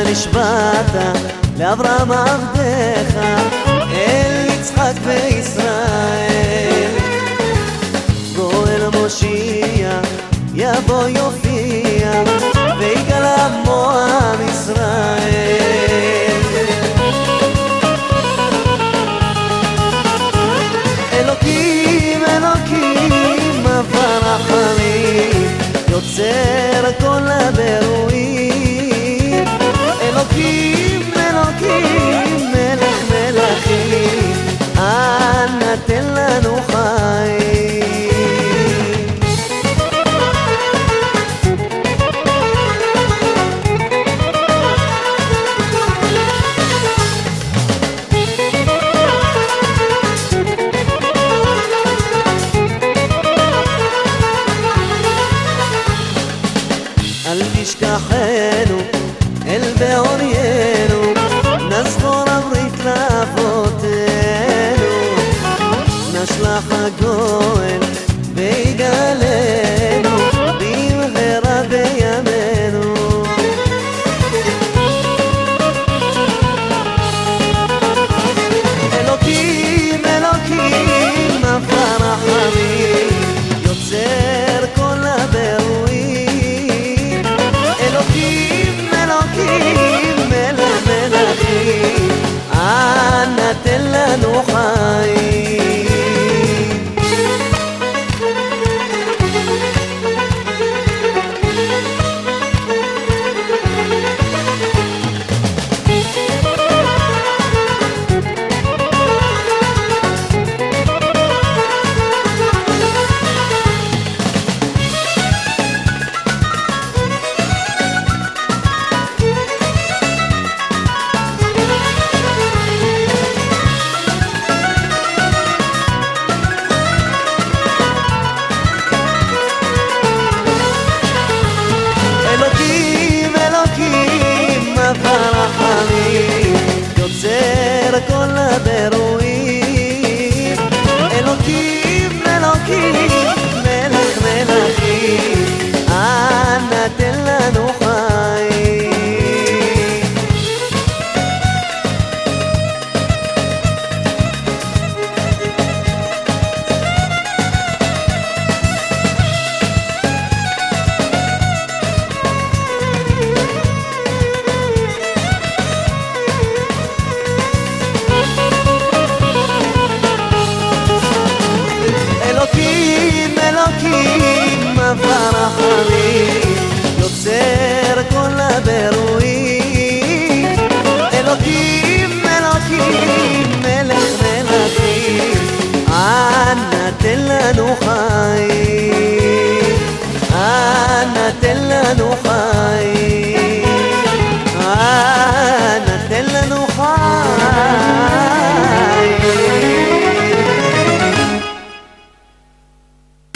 נשבעת לאברהם עבדך, אל יצחק וישראל. גואל מושיע יבוא יופיע, ויגאל עמו עם ישראל. אלוקים אלוקים אב הרחמים, יוצר כל הברואים. אלוקים אלוקים מלך מלכים, אנא תן לנו חיים. אל תשכחנו אל בעוריינו, נזכור הברית לאבותינו. נשלח הגואל ויגאלנו, במהרה בימינו. אלוקים אלוקים אב הרחמים, יוצר כל הברואים. אלוקים אלוקים מלך מלכים, אנא תן לנו חיים. יוצר כל הברואים. אלוקים אלוקים מלך מלכים, אנא תן לנו חיים. אלוקים אלוקים אב הרחמים, יוצר כל הברואים. אלוקים אלוקים מלך מלכים, אנא תן לנו חיים. אנא תן לנו חיים.